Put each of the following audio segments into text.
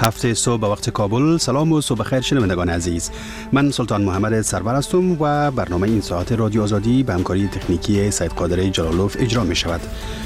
هفته صبح به وقت کابل. سلام و صبح خیر شنوندگان عزیز. من سلطان محمد سرور هستم و برنامه این ساعت رادیو آزادی به همکاری تکنیکی سید قادر جلالوف اجرا می شود.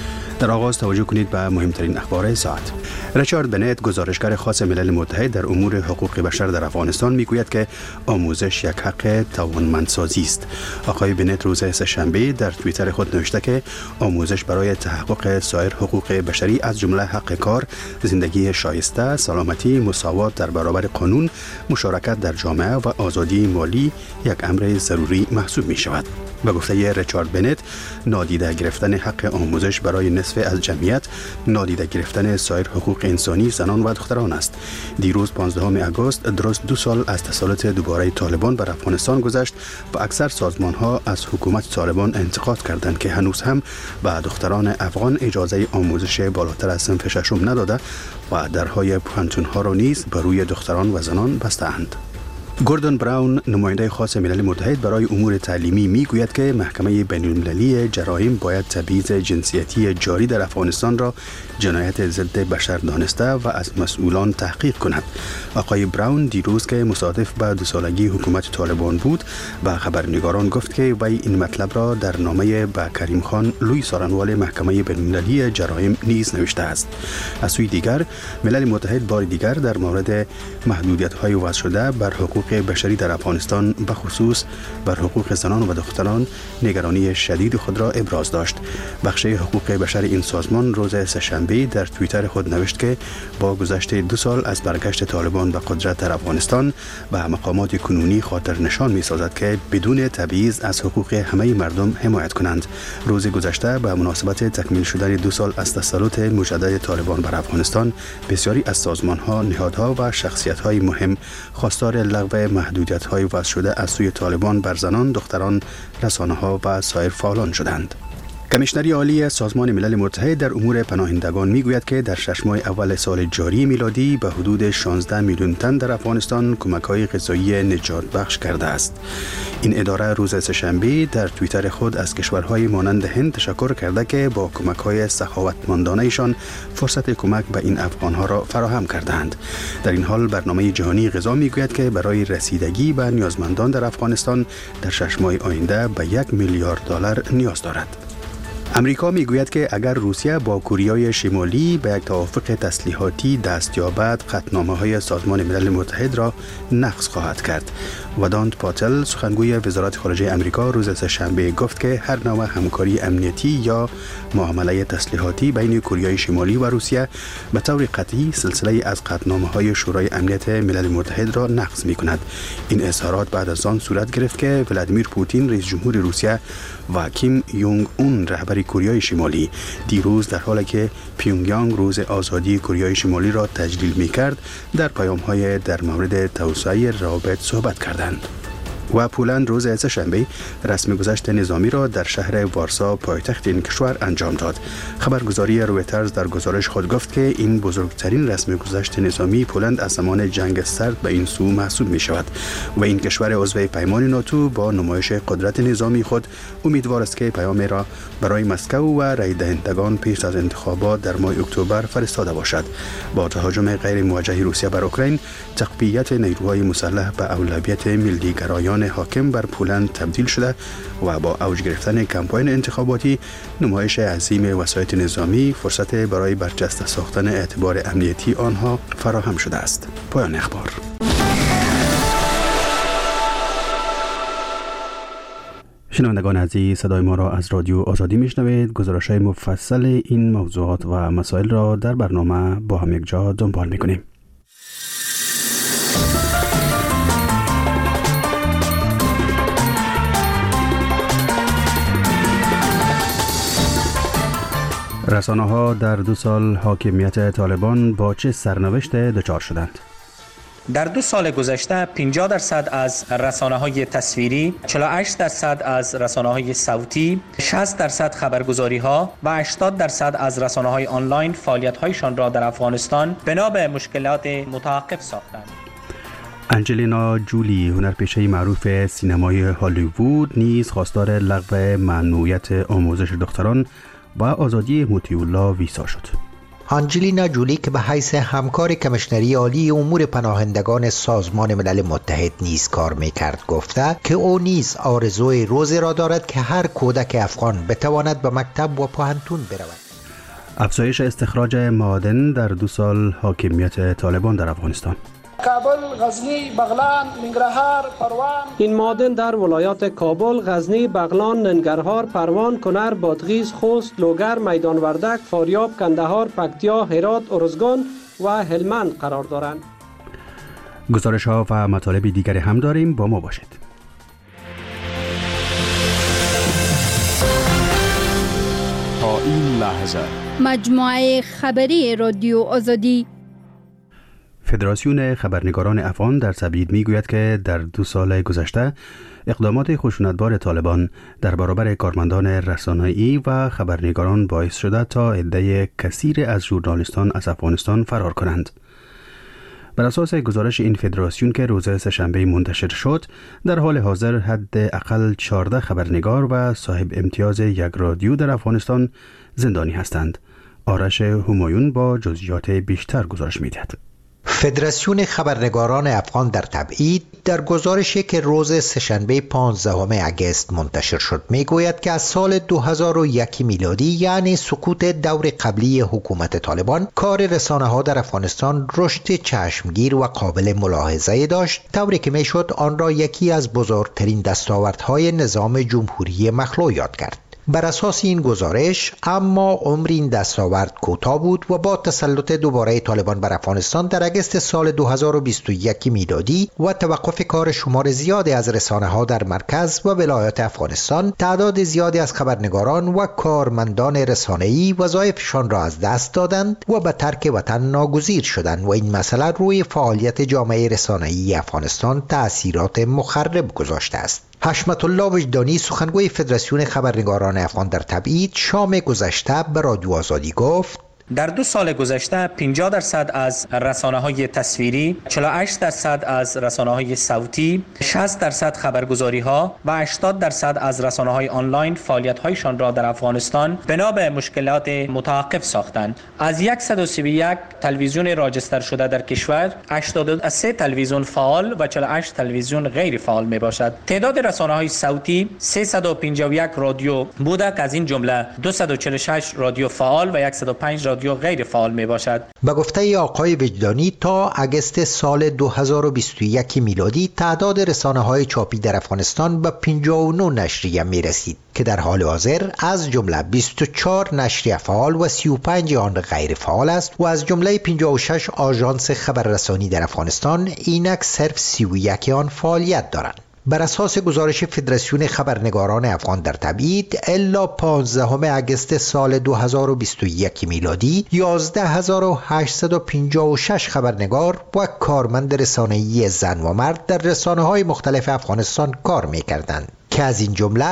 در آغاز توجه کنید به مهمترین اخبار ساعت. ریچارد بنت، گزارشگر خاص ملل متحد در امور حقوق بشر در افغانستان، میگوید که آموزش یک حق توانمندسازی است. آقای بنت روز سه‌شنبه در توییتر خود نوشته که آموزش برای تحقق سایر حقوق بشری از جمله حق کار، زندگی شایسته، سلامتی، مساوات در برابر قانون، مشارکت در جامعه و آزادی مالی یک امر ضروری محسوب می شود. به گفته ریچارد بنت، نادیده گرفتن حق آموزش برای نصف از جمعیت نادیده گرفتن سایر حقوق انسانی زنان و دختران است. دیروز 15 آگوست درست 2 سال از تسلط دوباره طالبان بر افغانستان گذشت و اکثر سازمان‌ها از حکومت طالبان انتقاد کردند که هنوز هم به دختران افغان اجازه آموزش بالاتر از صنف ششم نداده و درهای پوهنتون‌ها را نیز بر روی دختران و زنان بسته‌اند. گوردون براون، نماینده خاص ملل متحد برای امور تعلیمی، میگوید که محکمه بین‌المللی جرایم باید تبعیض جنسیتی جاری در افغانستان را جنایت ضد بشر دانسته و از مسئولان تحقیق کند. آقای براون دیروز که مصادف به 2 سالگی حکومت طالبان بود، به خبرنگاران گفت که وی این مطلب را در نامه به کریم خان، لوی سارنوال محکمه بین‌المللی جرایم نیز نوشته است. از سوی دیگر، ملل متحد بار دیگر در مورد محدودیت‌های وضع شده بر حقوق بشری در افغانستان، به خصوص بر حقوق زنان و دختران، نگرانی شدید خود را ابراز داشت. بخش حقوق بشر این سازمان روز سه‌شنبه در توییتر خود نوشت که با گذشت 2 سال از برگشت طالبان به قدرت در افغانستان، به مقامات کنونی خاطر نشان می سازد که بدون تبعیض از حقوق همه مردم حمایت کنند. روز گذشته به مناسبت تکمیل شدن 2 سال از تسلط مجدد طالبان بر افغانستان، بسیاری از سازمان‌ها، نهادها و شخصیت‌های مهم خواستار لغو محدودیت‌های وضع شده از سوی طالبان بر زنان، دختران، رسانه‌ها و سایر فعالان شدند. کمیشنری عالی سازمان ملل متحد در امور پناهندگان میگوید که در 6 ماه اول سال جاری میلادی به حدود 16 میلیون تن در افغانستان کمک‌های غذایی نجات بخش کرده است. این اداره روز سه‌شنبه در توییتر خود از کشورهای مانند هند تشکر کرده که با کمک‌های سخاوتمندانه‌شان فرصت کمک به این افغان‌ها را فراهم کردند. در این حال برنامه جهانی غذا میگوید که برای رسیدگی به نیازمندان در افغانستان در 6 ماه آینده به 1 میلیارد دلار نیاز دارد. امریکا میگوید که اگر روسیه با کره شمالی به یک توافق تسلیحاتی دست یابد، قطعنامه‌های سازمان ملل متحد را نقض خواهد کرد. ودانت پاتل، سخنگوی وزارت خارجه امریکا، روز سه‌شنبه گفت که هر نوع همکاری امنیتی یا معامله تسلیحاتی بین کره شمالی و روسیه به طور قطعی سلسله از قطعنامه‌های شورای امنیت ملل متحد را نقض می‌کند. این اظهارات بعد از آن صورت گرفت که ولادیمیر پوتین، رئیس جمهور روسیه، و کیم یونگ اون، رهبر کره شمالی، دیروز در حالی که پیونگیانگ روز آزادی کره شمالی را تجلیل می‌کرد، در پیام‌های در مورد توسعه روابط صحبت کردند. و پولند روز سه‌شنبه رسم گذشت نظامی را در شهر وارسا، پایتخت این کشور، انجام داد. خبرگزاری رویترز در گزارش خود گفت که این بزرگترین رسم گذشت نظامی پولند از زمان جنگ سرد به این سو محسوب می شود و این کشور عضو پیمان ناتو با نمایش قدرت نظامی خود امیدوار است که پیام را برای مسکو و رای دهندگان پیش از انتخابات در ماه اکتبر فرستاده باشد. با تهاجم غیر موجه روسیه بر اوکراین، تقویت نیروهای مسلح به اولویت ملی‌گرایان حاکم بر پولند تبدیل شده و با اوج گرفتن کمپاین انتخاباتی، نمایش عظیم وسایط نظامی فرصت برای برجسته ساختن اعتبار امنیتی آنها فراهم شده است. پایان اخبار. شنوندگان عزیز، صدای ما را از رادیو آزادی میشنوید. گزارش‌های مفصل این موضوعات و مسائل را در برنامه با هم یک جا دنبال می‌کنیم. رسانه‌ها در 2 سال حاکمیت طالبان با چه سرنوشت دچار شدند؟ در 2 سال گذشته 50% از رسانه‌های تصویری، 48% از رسانه‌های صوتی، 60% خبرگزاری‌ها و 80% از رسانه‌های آنلاین فعالیت‌هایشان را در افغانستان بنا به مشکلات متوقف ساختند. انجلینا جولی، هنرپیشه معروف سینمای هالیوود، نیز خواستار لغو ممنوعیت آموزش دختران و آزادی مطیع الله ویزا شد. آنجلینا جولی که به حیث همکار کمیشنری عالی امور پناهندگان سازمان ملل متحد نیز کار می‌کرد گفته که او نیز آرزوی روزی را دارد که هر کودک افغان بتواند به مکتب و پوهنتون برود. افزایش استخراج معادن در 2 سال حاکمیت طالبان در افغانستان. کابل، غزنی، بغلان، ننگرهار، پروان. این معادن در ولایات کابل، غزنی، بغلان، ننگرهار، پروان، کنر، بادغیس، خوست، لوگر، میدان وردک، فاریاب، کندهار، پکتیا، هرات، ارزگان و هلمند قرار دارند. گزارش ها و مطالب دیگری هم داریم، با ما باشید. تا این لحظه مجموعه خبری رادیو آزادی. فدراسیون خبرنگاران افغان در تبعید میگوید که در 2 سال گذشته اقدامات خشونتبار طالبان در برابر کارمندان رسانه‌ای و خبرنگاران باعث شده تا عده کثیر از ژورنالیستان از افغانستان فرار کنند. بر اساس گزارش این فدراسیون که روز سه‌شنبه منتشر شد، در حال حاضر حداقل 14 خبرنگار و صاحب امتیاز یک رادیو در افغانستان زندانی هستند. آرش همایون با جزئیات بیشتر گزارش می‌دهد. فدراسیون خبرنگاران افغان در تبعید در گزارشی که روز سه‌شنبه 15 اگست منتشر شد میگوید که از سال 2001 میلادی یعنی سقوط دور قبلی حکومت طالبان، کار رسانه‌ها در افغانستان رشد چشمگیر و قابل ملاحظه داشت، طوری که میشد آن را یکی از بزرگترین دستاوردهای نظام جمهوری مخلوع یاد کرد. بر اساس این گزارش اما عمر این دستاورد کوتاه بود و با تسلط دوباره طالبان بر افغانستان در اگست سال 2021 میلادی و توقف کار شمار زیادی از رسانه‌ها در مرکز و ولایات افغانستان، تعداد زیادی از خبرنگاران و کارمندان رسانه‌ای وظایفشان را از دست دادند و به ترک وطن ناگزیر شدند و این مسئله روی فعالیت جامعه رسانه‌ای افغانستان تأثیرات مخرب گذاشته است. حشمت الله وجدانی، سخنگوی فدراسیون خبرنگاران افغان در تبعید، شام گذشته به رادیو آزادی گفت: در 2 سال گذشته 50% از رسانه‌های تصویری، 48% از رسانه‌های صوتی، 60% خبرگزاری‌ها و 80% از رسانه‌های آنلاین فعالیت‌هایشان را در افغانستان بنا به مشکلات متوقف ساختند. از 131 تلویزیون راجستر شده در کشور، 83 تلویزیون فعال و 48 تلویزیون غیر فعال میباشد. تعداد رسانه‌های صوتی 351 رادیو بوده که از این جمله 246 رادیو فعال و 105 رادیو غیر فعال می باشد. به گفته آقای وجدانی تا اگست سال 2021 میلادی تعداد رسانه‌های چاپی در افغانستان به 59 نشریه می رسید که در حال حاضر از جمله 24 نشریه فعال و 35 آن غیر فعال است و از جمله 56 آژانس خبررسانی در افغانستان اینک صرف 31 آن فعالیت دارند. بر اساس گزارش فدراسیون خبرنگاران افغان در تبعید، الا 15 اگست سال 2021 میلادی 11856 خبرنگار و کارمند رسانه‌ای زن و مرد در رسانه‌های مختلف افغانستان کار می‌کردند که از این جمله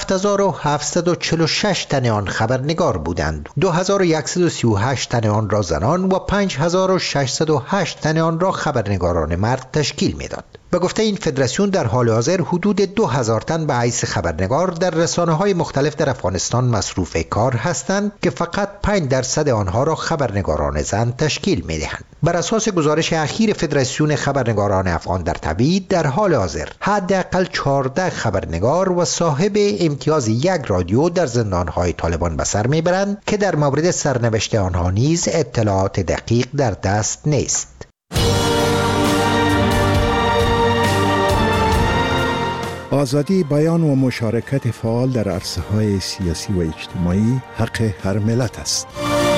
7746 تن آن خبرنگار بودند، 2138 تن آن را زنان و 5608 تن آن را خبرنگاران مرد تشکیل می‌داد. به گفته این فدراسیون در حال حاضر حدود 2000 تن به حیث خبرنگار در رسانه‌های مختلف در افغانستان مصروف کار هستند که فقط 5% آنها را خبرنگاران زن تشکیل می‌دهند. بر اساس گزارش اخیر فدراسیون خبرنگاران افغان در تبعید، در حال حاضر حداقل 14 خبرنگار و صاحب امتیاز یک رادیو در زندان‌های طالبان به سر می‌برند که در مورد سرنوشت آنها نیز اطلاعات دقیق در دست نیست. آزادی بیان و مشارکت فعال در عرصه‌های سیاسی و اجتماعی حق هر ملت است.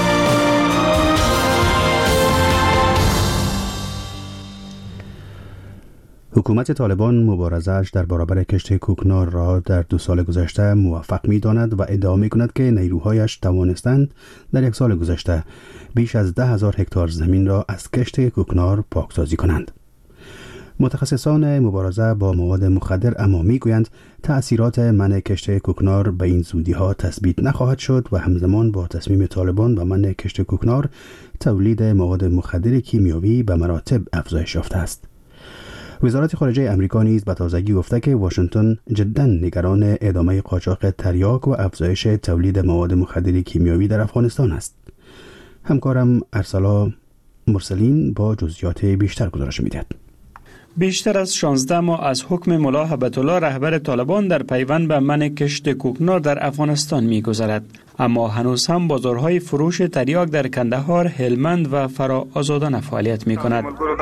حکومت طالبان مبارزه‌اش در برابر کشت کوکنار را در 2 سال گذشته موفق می‌داند و ادعا می‌کند که نیروهایش توانستند در 1 سال گذشته بیش از 10,000 هکتار زمین را از کشت کوکنار پاکسازی کنند. متخصصان مبارزه با مواد مخدر اما میگویند تأثیرات منع کشت کوکنار به این زودی‌ها تثبیت نخواهد شد و همزمان با تصمیم طالبان به منع کشت کوکنار، تولید مواد مخدر کیمیاوی به مراتب افزایش یافته است. وزارت خارجه امریکا نیز به تازگی گفته که واشنگتن جداً نگران ادامه قاچاق تریاک و افزایش تولید مواد مخدر کیمیاوی در افغانستان است. همکارم ارسلا مرسلین با جزئیات بیشتر گزارش می‌دهد. بیشتر از 16 ماه از حکم ملا هبت‌الله رهبر طالبان در پیوند به منع کشت کوکنار در افغانستان می‌گذرد، اما هنوز هم بازارهای فروش تریاک در کندهار، هلمند و فرا آزادانه فعالیت می‌کند.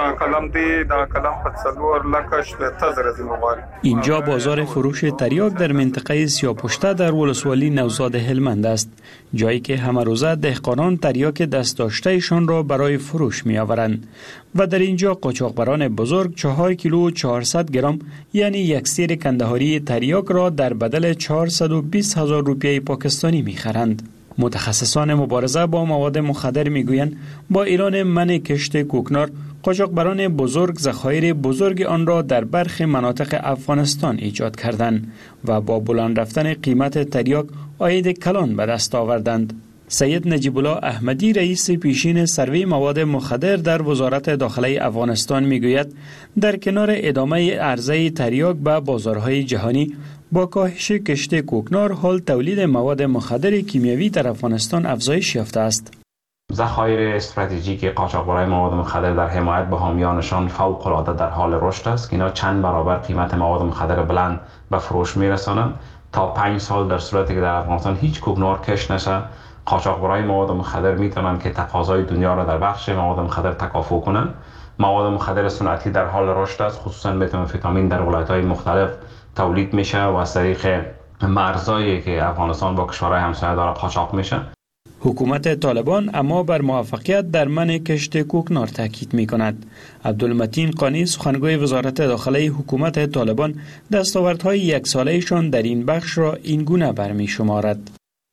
اینجا بازار فروش تریاک در منطقه سیاپشته در ولسوالی نوزاد هلمند است، جایی که همه روزه دهقانان تریاک دست داشتهشان را برای فروش می‌آورند و در اینجا قاچاقبران بزرگ 4 کیلو و 400 گرم یعنی یک سیر کندهاری تریاک را در بدل 420,000 روپیه پاکستانی می‌خرند. متخصصان مبارزه با مواد مخدر میگویند با اعلان منع کشت کوکنار، قاچاقبران بزرگ ذخایر بزرگ آن را در برخی مناطق افغانستان ایجاد کردند و با بلند رفتن قیمت تریاک عاید کلان به دست آوردند. سید نجیب الله احمدی رئیس پیشین سروی مواد مخدر در وزارت داخله افغانستان میگوید در کنار ادامه عرضه تریاک به بازارهای جهانی، با کاهش کشت کوکنار حال تولید مواد مخدر کیمیایی در افغانستان افزایش یافته است. ذخایر استراتژیک قاچاقبرای مواد مخدر در حمایت به حامیانشان فوق العاده در حال رشد است که اینا چند برابر قیمت مواد مخدر بلند به فروش میرسانند. تا 5 سال در صورتی که در افغانستان هیچ کوکنار کشت نشه، قاچاقبرای مواد مخدر میتونن که تقاضای دنیا را در بخش مواد مخدر تکافؤ کنند. مواد مخدر صنعتی در حال رشد است، خصوصا متامفتامین در ولایت‌های مختلف تولید میشه و از طریق مرزایی که افغانستان با کشورهای همسایه داره قاچاق میشه. حکومت طالبان اما بر موفقیت در منع کشت کوکنار تاکید میکند. عبدالمتین قانی سخنگوی وزارت داخله حکومت طالبان دستاوردهای یک سالهشان در این بخش را این گونه برمی شمارد.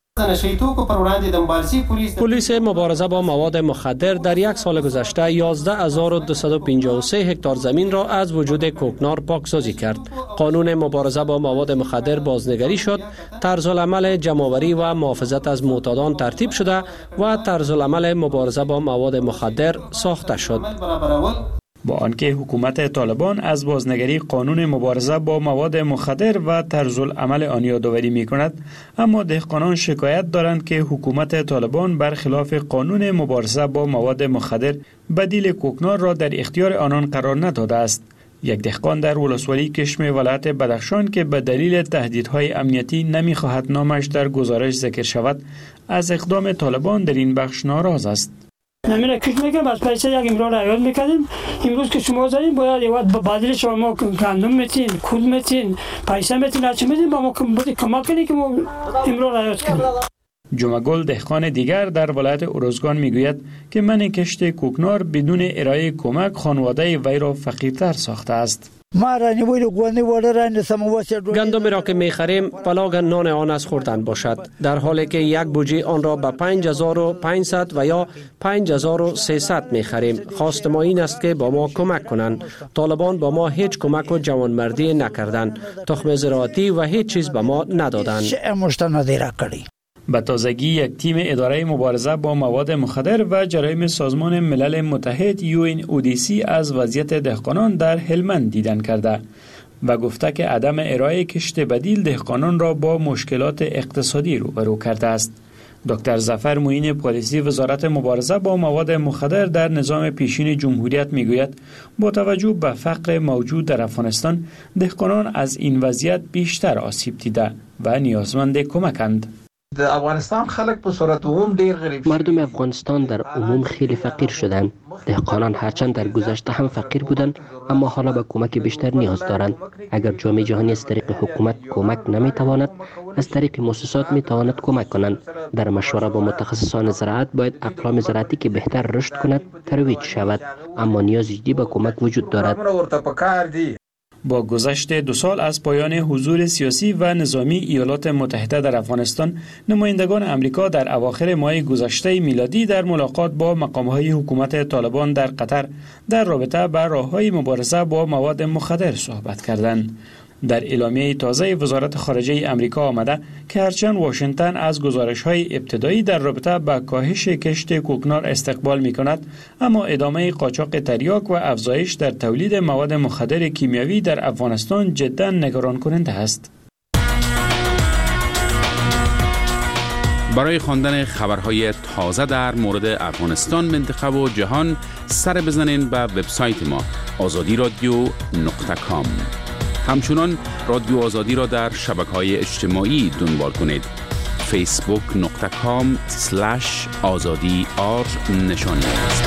پلیس مبارزه با مواد مخدر در یک سال گذشته 11253 هکتار زمین را از وجود کوکنار پاکسازی کرد. قانون مبارزه با مواد مخدر بازنگری شد، طرزالعمل جمع‌آوری و محافظت از معتادان ترتیب شده و طرزالعمل مبارزه با مواد مخدر ساخته شد. با آنکه حکومت طالبان از بازنگری قانون مبارزه با مواد مخدر و طرزالعمل آن یادآوری می‌کند، اما دهقانان شکایت دارند که حکومت طالبان برخلاف قانون مبارزه با مواد مخدر بدیل کوکنار را در اختیار آنان قرار نداده است. یک دهقان در ولسوالی کشم ولایت بدخشان که به دلیل تهدیدهای امنیتی نمی‌خواهد نامش در گزارش ذکر شود، از اقدام طالبان در این بخش ناراض است. نمیره کش میکنم از پیسه یک امرار عیاد میکردیم، امروز که شما زدین باید یه وقت بدل شما گندم میتین، کود میتین، پیسه میتین، هرچی میتین با ما کمک کنید که ما امرار عیاد کنیم. جمعگل دهقان دیگر در ولایت ارزگان میگوید که منع کشت کوکنار بدون ارائه کمک خانواده وی را فقیرتر ساخته است. گندمی را که میخریم پلاگ نان آن از خوردن باشد، در حالی که یک بوجه آن را به 5500 و یا 5300 میخریم. خواست ما این است که با ما کمک کنند. طالبان با ما هیچ کمک و جوانمردی نکردند، تخم زراعتی و هیچ چیز به ما ندادند. به تازگی یک تیم اداره مبارزه با مواد مخدر و جرایم سازمان ملل متحد UNODC از وضعیت دهقانان در هلمند دیدن کرده و گفته که عدم ارائه کشت بدیل دهقانان را با مشکلات اقتصادی روبرو کرده است. دکتر ظفر معین پالیسی وزارت مبارزه با مواد مخدر در نظام پیشین جمهوریت میگوید با توجه به فقر موجود در افغانستان، دهقانان از این وضعیت بیشتر آسیب دیده و نیازمند کمکند. افغانستان خلق په صورت عموم ډیر غریب، مردم افغانستان در عموم خیلی فقیر شدند. دهقانان هرچند در گذشته هم فقیر بودند، اما حالا به کمک بیشتر نیاز دارند. اگر جامعه جهانی از طریق حکومت کمک نمیتواند، از طریق مؤسسات میتواند کمک کنند. در مشوره با متخصصان زراعت باید اقلام زراعتی که بهتر رشد کند ترویج شود، اما نیاز جدی به کمک وجود دارد. با گذشت 2 سال از پایان حضور سیاسی و نظامی ایالات متحده در افغانستان، نمایندگان امریکا در اواخر ماه گذشته میلادی در ملاقات با مقام‌های حکومت طالبان در قطر در رابطه با راه‌های مبارزه با مواد مخدر صحبت کردند. در اعلامیه تازه وزارت خارجه امریکا آمده که هرچند واشنگتن از گزارش‌های ابتدایی در رابطه با کاهش کشت کوکنار استقبال می‌کند، اما ادامه قاچاق تریاک و افزایش در تولید مواد مخدر کیمیایی در افغانستان جداً نگران کننده است. برای خواندن خبرهای تازه در مورد افغانستان، منطقه و جهان سر بزنین به وبسایت ما azadiradyo.com. همچنان رادیو آزادی را در شبکه‌های اجتماعی دنبال کنید. facebook.com/azadi_r نشانی است.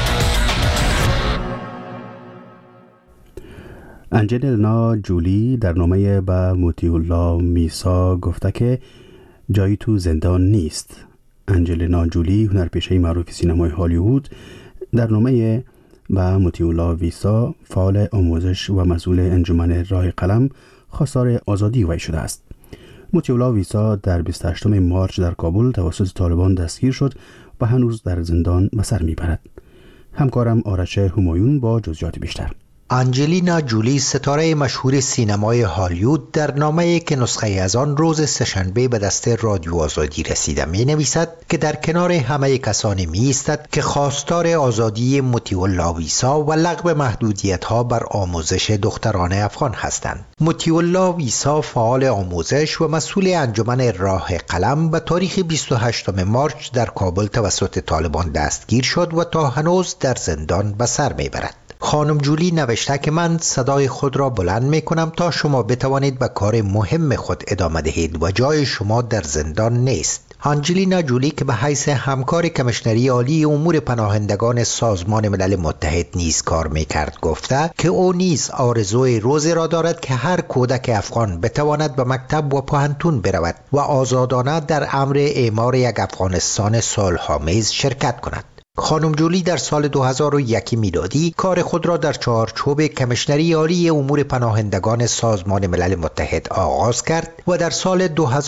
انجلینا جولی در نامه به مطیع الله میسا گفته که جایی تو زندان نیست. انجلینا جولی، هنرپیشه معروف سینمای هالیوود، در نامه به مطیع الله ویسا، فعال آموزش و مسئول انجمن راه قلم، خواستار آزادی وی شده است. مطیع الله ویسا در 28 مارچ در کابل توسط طالبان دستگیر شد و هنوز در زندان به سر میبرد. همکارم آرش همایون با جزئیات بیشتر. انجلینا جولی، ستاره مشهور سینمای هالیوود، در نامه‌ای که نسخه از آن روز سه‌شنبه به دست رادیو آزادی رسیده می‌نویسد که در کنار همه کسانی می‌ایستد که خواستار آزادی مطیع الله ویسا و لغو محدودیت‌ها بر آموزش دختران افغان هستند. مطیع الله ویسا، فعال آموزش و مسئول انجمن راه قلم، به تاریخ 28 مارچ در کابل توسط طالبان دستگیر شد و تا هنوز در زندان به سر می‌برد. خانم جولی نوشته که من صدای خود را بلند می کنم تا شما بتوانید به کار مهم خود ادامه دهید و جای شما در زندان نیست. آنجلینا جولی که به حیث همکار کمیشنری عالی امور پناهندگان سازمان ملل متحد نیز کار می کرد گفته که او نیز آرزوی روزی را دارد که هر کودک افغان بتواند به مکتب و پوهنتون برود و آزادانه در امر اعمار یک افغانستان صلح‌آمیز شرکت کند. خانم جولی در سال 2001 میلادی کار خود را در چارچوب کمیشنری عالی امور پناهندگان سازمان ملل متحد آغاز کرد و در سال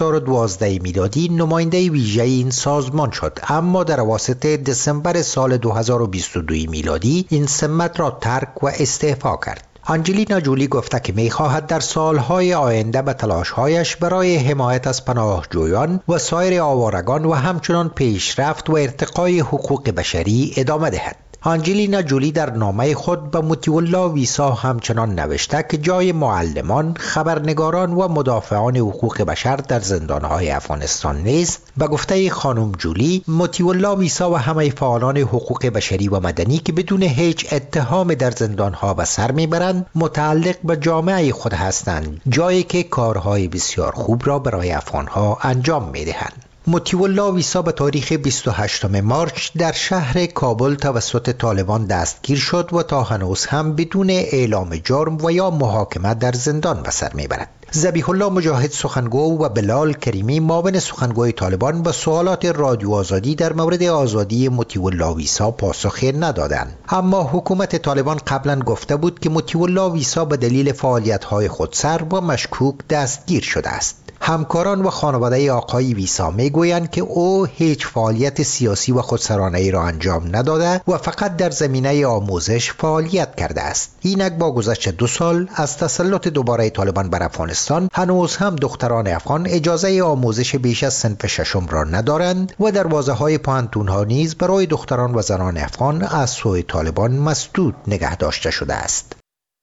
2012 میلادی نماینده ویژه این سازمان شد، اما در اواسط دسامبر سال 2022 میلادی این سمت را ترک و استعفا کرد. آنجلینا جولی گفته که می‌خواهد در سالهای آینده به تلاش‌هایش برای حمایت از پناهجویان و سایر آوارگان و همچنان پیشرفت و ارتقای حقوق بشری ادامه دهد. آنجلینا جولی در نامه خود به مطیع الله ویسا همچنان نوشته که جای معلمان، خبرنگاران و مدافعان حقوق بشر در زندانهای افغانستان نیست. به گفته خانم جولی، مطیع الله ویسا و همه فعالان حقوق بشری و مدنی که بدون هیچ اتهام در زندانها به سر میبرند متعلق به جامعه خود هستند، جایی که کارهای بسیار خوب را برای افغانها انجام میدهند. مطیع الله ویسا به تاریخ 28 مارچ در شهر کابل توسط طالبان دستگیر شد و تا هنوز هم بدون اعلام جرم و یا محاکمه در زندان به سر میبرد. ذبیح الله مجاهد سخنگو و بلال کریمی معاون سخنگوی طالبان به سوالات رادیو آزادی در مورد آزادی مطیع الله ویسا پاسخی ندادند، اما حکومت طالبان قبلا گفته بود که مطیع الله ویسا به دلیل فعالیت‌های خودسر و مشکوک دستگیر شده است. همکاران و خانواده آقای ویسا میگویند که او هیچ فعالیت سیاسی و خودسرانه‌ای را انجام نداده و فقط در زمینه آموزش فعالیت کرده است. اینک با گذشت 2 سال از تسلط دوباره طالبان بر افغانستان، هنوز هم دختران افغان اجازه آموزش بیش از صنف 6 را ندارند و دروازه‌های پوهنتون‌ها نیز برای دختران و زنان افغان از سوی طالبان مسدود نگه داشته شده است.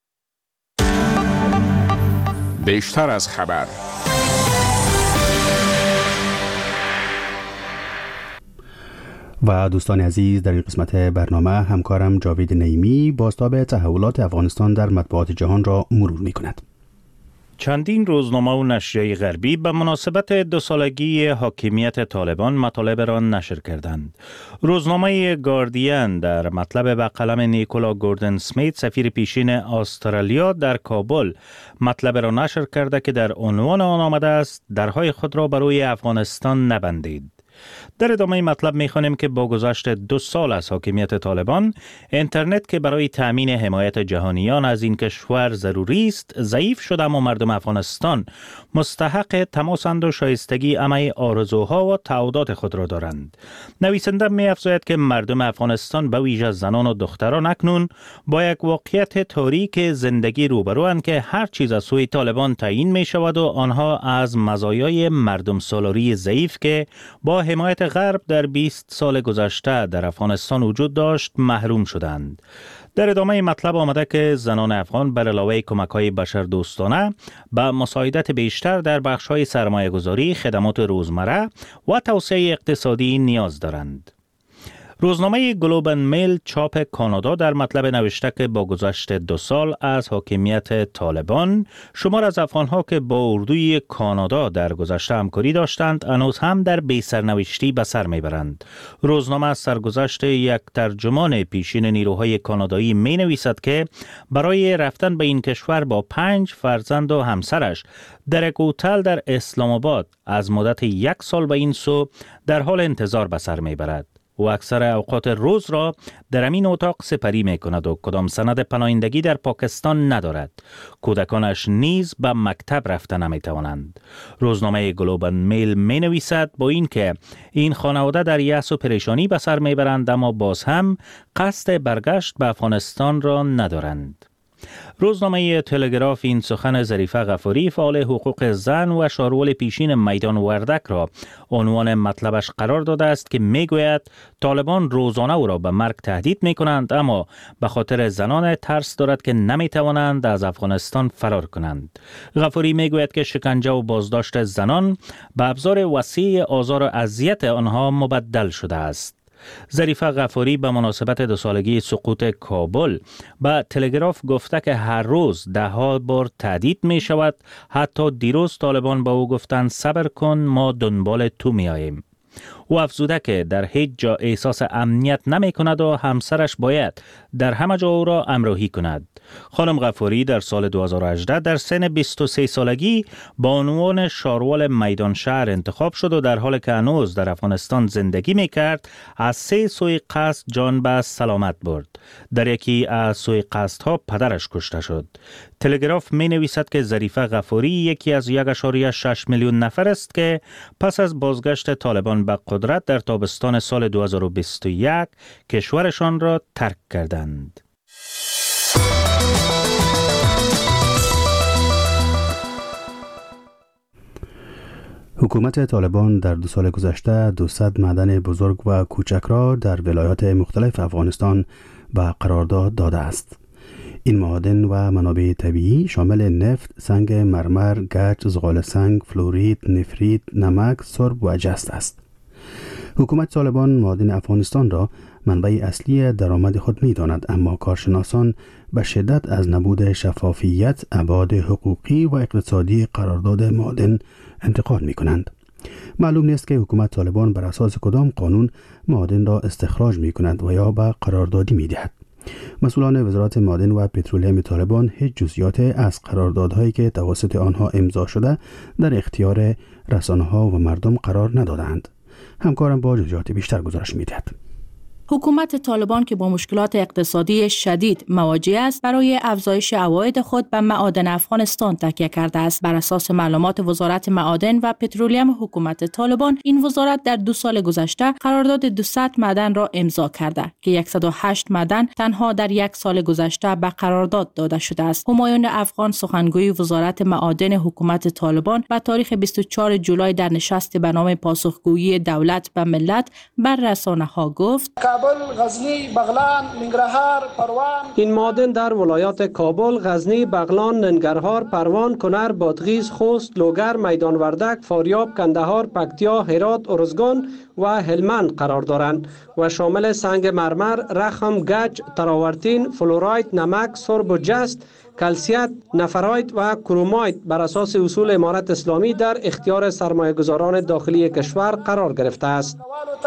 بیشتر از خبر. و دوستان عزیز، در این قسمت برنامه همکارم جاوید نعیمی بازتاب تحولات افغانستان در مطبوعات جهان را مرور می کند. چندین روزنامه و نشریه غربی به مناسبت 2 سالگی حاکمیت طالبان مطالب را نشر کردند. روزنامه گاردین در مطلب به قلم نیکولا گوردن سمیت، سفیر پیشین استرالیا در کابل، مطلب را نشر کرده که در عنوان آن آمده است درهای خود را برای افغانستان نبندید. در ادامه مطلب می‌خوانیم که با گذشت 2 سال از حاکمیت طالبان، اینترنت که برای تأمین حمایت جهانیان از این کشور ضروری است، ضعیف شده و مردم افغانستان مستحق تماسند و شایستگی همه آرزوها و تعهدات خود را دارند. نویسنده می‌افزاید که مردم افغانستان به ویژه زنان و دختران اکنون با یک واقعیت تاریک زندگی روبروند که هر چیز از سوی طالبان تعیین می‌شود و آنها از مزایای مردم سالاری ضعیف که با حمایت غرب در 20 سال گذشته در افغانستان وجود داشت محروم شدند. در ادامه مطلب آمده که زنان افغان بر علاوه کمک‌های بشردوستانه به مساعدت بیشتر در بخش‌های سرمایه‌گذاری، خدمات روزمره و توسعه اقتصادی نیاز دارند. روزنامه گلوب اند میل چاپ کانادا در مطلب نوشته که با گذشت 2 سال از حاکمیت طالبان، شمار از افغانها که با اردوی کانادا در گذشته همکاری داشتند هنوز هم در بی‌سرنوشتی به سر میبرند. روزنامه از سرگذشت یک ترجمان پیشین نیروهای کانادایی می نویسد که برای رفتن به این کشور با 5 فرزند و همسرش در یک هتل در اسلام آباد از مدت 1 سال به این سو در حال انتظار به سر میبرد و اکثر اوقات روز را در امین اتاق سپری می کند و کدام سند پناهندگی در پاکستان ندارد. کودکانش نیز به مکتب رفته نمی توانند. روزنامه گلوب اند میل می نویسد با این که این خانواده در یأس و پریشانی به سر می برند اما باز هم قصد برگشت به افغانستان را ندارند. روزنامه تلگراف این سخن ظریفه غفاری، فعال حقوق زن و شارول پیشین میدان وردک را عنوان مطلبش قرار داده است که میگوید طالبان روزانه او را به مرگ تهدید می کنند اما به خاطر زنان ترس دارد که نمی توانند از افغانستان فرار کنند. غفاری میگوید که شکنجه و بازداشت زنان به ابزار وسیع آزار و اذیت آنها مبدل شده است. ظریفه غفاری به مناسبت 2 سالگی سقوط کابل به تلگراف گفته که هر روز 10 بار تهدید می شود. حتی دیروز طالبان به او گفتند صبر کن ما دنبال تو می آییم. او افزوده که در هیچ جا احساس امنیت نمی کند و همسرش باید در همه جا او را همراهی کند. خانم غفاری در سال 2018 در سن 23 سالگی با عنوان شارول میدان شهر انتخاب شد و در حالی که هنوز در افغانستان زندگی می کرد از 3 سوی قصد جان به سلامت برد. در یکی از سوی قصدها پدرش کشته شد. تلگراف می نویسد که ظریفه غفاری یکی از 1.6 میلیون نفر است که پس از بازگشت طالبان به قدرت در تابستان سال 2021 کشورشان را ترک کردند. حکومت طالبان در 2 سال گذشته 200 معدن بزرگ و کوچک را در ولایات مختلف افغانستان به قرارداد داده است. این معادن و منابع طبیعی شامل نفت، سنگ مرمر، گچ، زغال سنگ، فلورید، نفرید، نمک، سرب و جست است. حکومت طالبان معادن افغانستان را منبع اصلی درآمد خود می داند، اما کارشناسان به شدت از نبود شفافیت، ابعاد حقوقی و اقتصادی قرارداد معادن انتقاد می کنند. معلوم نیست که حکومت طالبان بر اساس کدام قانون معادن را استخراج می کند و یا به قراردادی می دهد. مسئولان وزارت معادن و پترولیم طالبان هیچ جزئیات از قراردادهایی که توسط آنها امضا شده در اختیار رسانه‌ها و مردم قرار ندادند. همکارم با جزئیات بیشتر گزارش می‌دهد. حکومت طالبان که با مشکلات اقتصادی شدید مواجه است، برای افزایش عواید خود به معادن افغانستان تکیه کرده است. بر اساس معلومات وزارت معادن و پترولیم حکومت طالبان، این وزارت در 2 سال گذشته قرارداد 200 معدن را امضا کرده که 108 معدن تنها در 1 سال گذشته به قرارداد داده شده است. همایون افغان، سخنگوی وزارت معادن حکومت طالبان، به تاریخ 24 جولای در نشست به نام پاسخگویی دولت به ملت بر رسانه‌ها گفت: غزنی، بغلان، ننگرهار، پروان. این معادن در ولایات کابل، غزنی، بغلان، ننگرهار، پروان، کنر، بادغیس، خوست، لوگر، میدان وردک، فاریاب، کندهار، پکتیا، هرات، ارزگان و هلمند قرار دارند و شامل سنگ مرمر، رخم، گچ، تراورتین، فلوراید، نمک، سرب و جست، کلسیت، نفراید و کروماید بر اساس اصول امارت اسلامی در اختیار سرمایه‌گذاران داخلی کشور قرار گرفته است.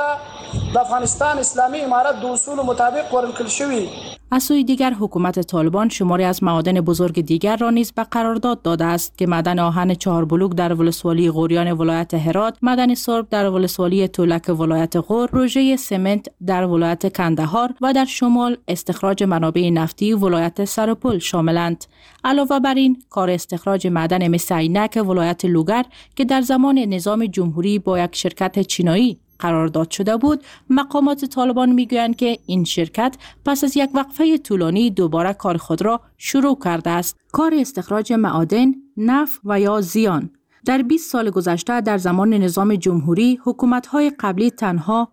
افغانستان اسلامی امارت دو اصول مطابق ورکل شوی. از سوی دیگر حکومت طالبان شماری از معادن بزرگ دیگر را نیز به قرارداد داده است که معدن آهن 4 بلوک در ولسوالی غوریان ولایت هرات، معدن سرب در ولسوالی تولک ولایت غور، پروژه سمنت در ولایت کندهار و در شمال استخراج منابع نفتی ولایت سرپل شاملند. علاوه بر این، کار استخراج معدن مس عینک ولایت لوگر که در زمان نظام جمهوری با یک شرکت چینایی قرارداد شده بود، مقامات طالبان میگویند که این شرکت پس از یک وقفه طولانی دوباره کار خود را شروع کرده است. کار استخراج معادن، نفت و یا زیان در 20 سال گذشته در زمان نظام جمهوری حکومت‌های قبلی تنها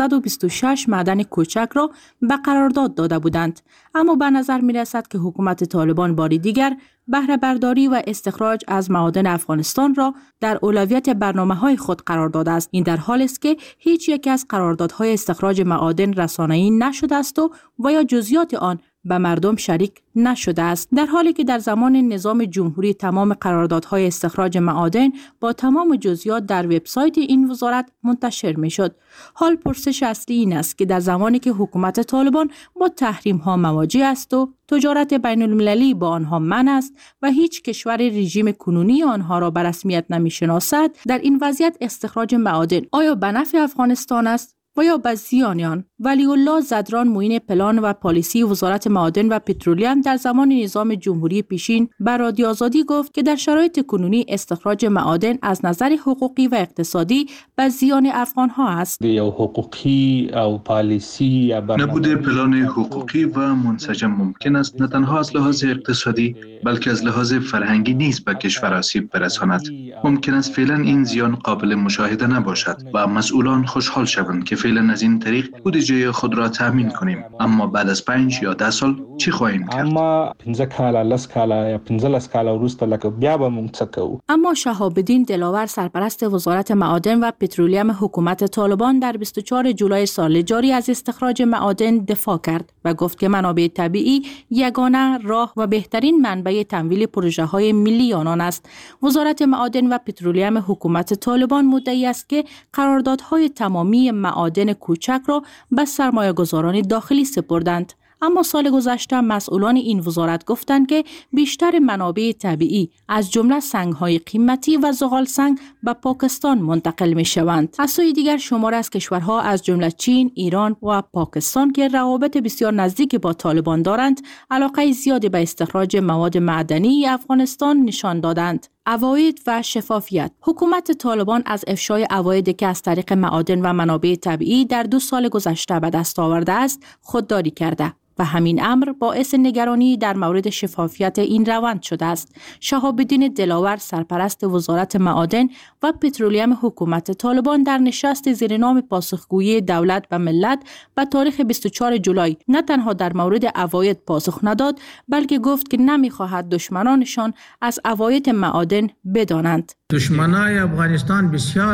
126 معدن کوچک را به قرارداد داده بودند، اما به نظر می‌رسد که حکومت طالبان باری دیگر بهره برداری و استخراج از معادن افغانستان را در اولویت برنامه‌های خود قرار داده است. این در حالی است که هیچ یک از قراردادهای استخراج معادن رسانه‌ای نشده است و یا جزئیات آن به مردم شریک نشده است، در حالی که در زمان نظام جمهوری تمام قراردادهای استخراج معادن با تمام جزئیات در وبسایت این وزارت منتشر میشد. حال پرسش اصلی این است که در زمانی که حکومت طالبان با تحریم ها مواجه است و تجارت بین المللی با آنها منع است و هیچ کشور رژیم کنونی آنها را به رسمیت نمیشناسد، در این وضعیت استخراج معادن آیا به نفع افغانستان است و یا به زیان آن؟ ولی الله زدران، معین پلان و پالیسی وزارت معادن و پترولیم در زمان نظام جمهوری پیشین به رادیو آزادی گفت که در شرایط کنونی استخراج معادن از نظر حقوقی و اقتصادی به زیان افغان ها است. یا حقوقی او پالیسی نبوده پلان حقوقی و منسجم ممکن است نه تنها از لحاظ اقتصادی بلکه از لحاظ فرهنگی نیز به کشور آسیب برساند. ممکن است فعلا این زیان قابل مشاهده نباشد و مسئولان خوشحال شوند که فعلا از این طریق بودجه خود را تامین کنیم، اما بعد از 5 یا 10 سال چی خواهیم کرد؟ اما 15 کاله 10 کاله یا 15 کاله وروسته لکه بیا به موږ څه کوو. اما شهاب الدین دلاور، سرپرست وزارت معادن و پترولیم حکومت طالبان، در 24 جولای سال جاری از استخراج معادن دفاع کرد و گفت که منابع طبیعی یگانه راه و بهترین منبع تمویل پروژه‌های ملی آنان است. وزارت معادن و پترولیم حکومت طالبان مدعی است که قراردادهای تمامی معادن کوچک را به سرمایه‌گذاران داخلی سپردند. اما سال گذشته مسئولان این وزارت گفتند که بیشتر منابع طبیعی از جمله سنگ‌های قیمتی و زغال سنگ به پاکستان منتقل می‌شوند. از سوی دیگر شمار از کشورها از جمله چین، ایران و پاکستان که روابط بسیار نزدیک با طالبان دارند، علاقه زیادی به استخراج مواد معدنی افغانستان نشان دادند. عواید و شفافیت. حکومت طالبان از افشای عوایدی که از طریق معادن و منابع طبیعی در 2 سال گذشته به دست آورده است خودداری کرده و همین امر باعث نگرانی در مورد شفافیت این روند شده است. شهاب الدین دلاور، سرپرست وزارت معادن و پترولیم حکومت طالبان، در نشست زیر نام پاسخگویی دولت و ملت به تاریخ 24 جولای نه تنها در مورد عواید پاسخ نداد، بلکه گفت که نمی‌خواهد دشمنانشان از عواید معادن بدانند. دشمنای افغانستان بسیار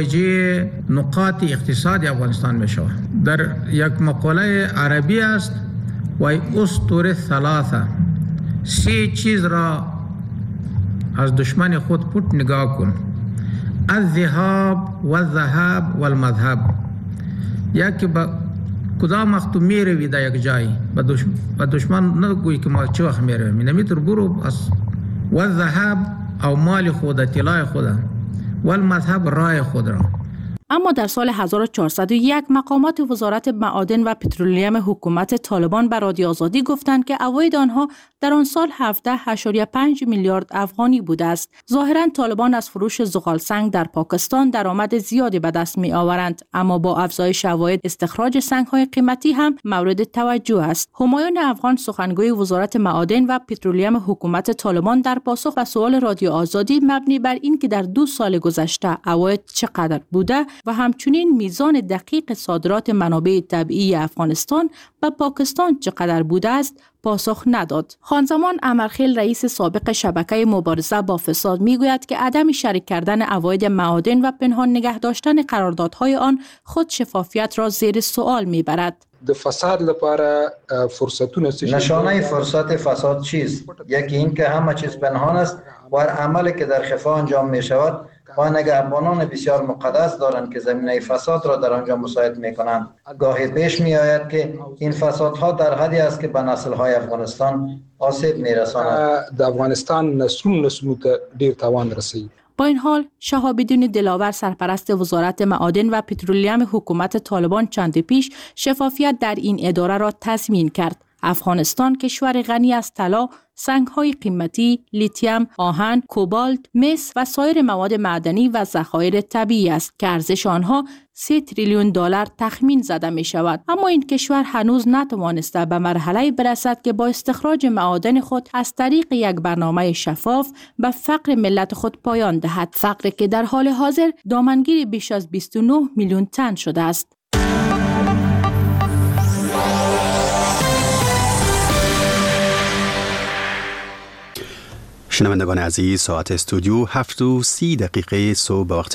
متوجه نقاط اقتصاد افغانستان میشوند. در یک مقوله عربی است و اسطوره ثلاثه، 3 چیز را از دشمن خود پوت نگاه کن: الذهاب و الذهاب و المذهب. یکی با کدام وقت میروی در یک جایی و دشمن نگویی که ما چه وقت میرویم، نمیتر برو از و الذهاب او مال خود، طلای خود، و المذهب رای خود را. اما در سال 1401 مقامات وزارت معادن و پترولیم حکومت طالبان به رادیو آزادی گفتند که عواید آنها در آن سال 17.5 میلیارد افغانی بوده است. ظاهراً طالبان از فروش زغال سنگ در پاکستان درآمد زیادی به دست می آورند، اما با افزایش عواید استخراج سنگ‌های قیمتی هم مورد توجه است. همایون افغان، سخنگوی وزارت معادن و پترولیم حکومت طالبان، در پاسخ به سوال رادیو آزادی مبنی بر این که در 2 سال گذشته عواید چقدر بوده و همچنین میزان دقیق صادرات منابع طبیعی افغانستان به پاکستان چقدر بوده است پاسخ نداد. خانزمان امرخیل، رئیس سابق شبکه مبارزه با فساد، میگوید که عدم شریک کردن عواید معادن و پنهان نگه داشتن قراردادهای آن خود شفافیت را زیر سوال میبرد. د فساد لپاره فرصتونه نشانه فرصت فساد چیست؟ یکی این که همه چیز پنهان است و عملی که در خفا انجام می شود و نگهبانان بسیار مقدس دارند که زمینه فساد را در آنجا مساعد می کنند. گاهی پیش می آید که این فسادها در حدی است که به نسل‌های افغانستان آسیب می رساند. د افغانستان نسلونو ته ډیر تاوان رسوي. با این حال شهاب الدین دلاور، سرپرست وزارت معادن و پترولیم حکومت طالبان، چند پیش شفافیت در این اداره را تضمین کرد. افغانستان کشور غنی از طلا، سنگ‌های قیمتی، لیتیم، آهن، کوبالت، مس و سایر مواد معدنی و ذخایر طبیعی است که ارزش آنها 3 تریلیون دلار تخمین زده می شود. اما این کشور هنوز نتوانسته به مرحله برسد که با استخراج معادن خود از طریق یک برنامه شفاف به فقر ملت خود پایان دهد. فقری که در حال حاضر دامنگیر بیش از 29 میلیون تن شده است. شنوندگان عزیز، ساعت استودیو 7:30 صبح به وقت